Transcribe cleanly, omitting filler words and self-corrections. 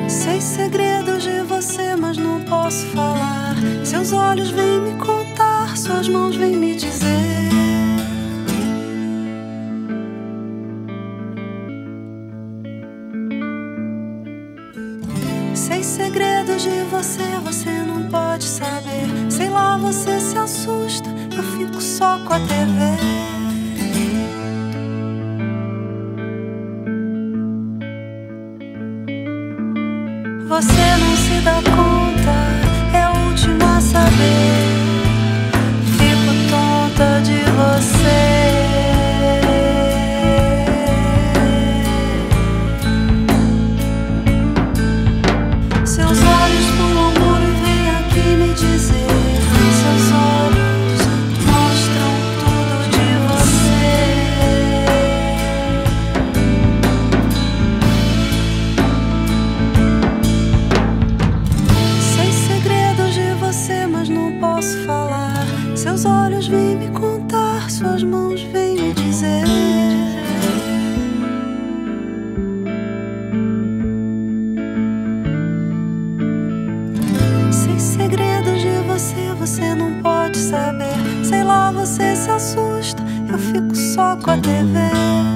Sei segredos de você, mas não posso falar. Seus olhos vêm me contar, suas mãos vêm me dizer. Sei segredos de você, você não pode saber. Sei lá, você se assusta, eu fico só com a TV. Você não se dá conta, é a última a saber. Fico tonta de você. Seus olhos pulam o muro e vêm aqui me dizer. Seus olhos mostram tudo de você. Sei segredos de você, mas não posso falar. Seus olhos vêm me contar, suas mãos vêm me dizer. Segredos de você, você não pode saber. Sei lá, você se assusta, eu fico só com a TV.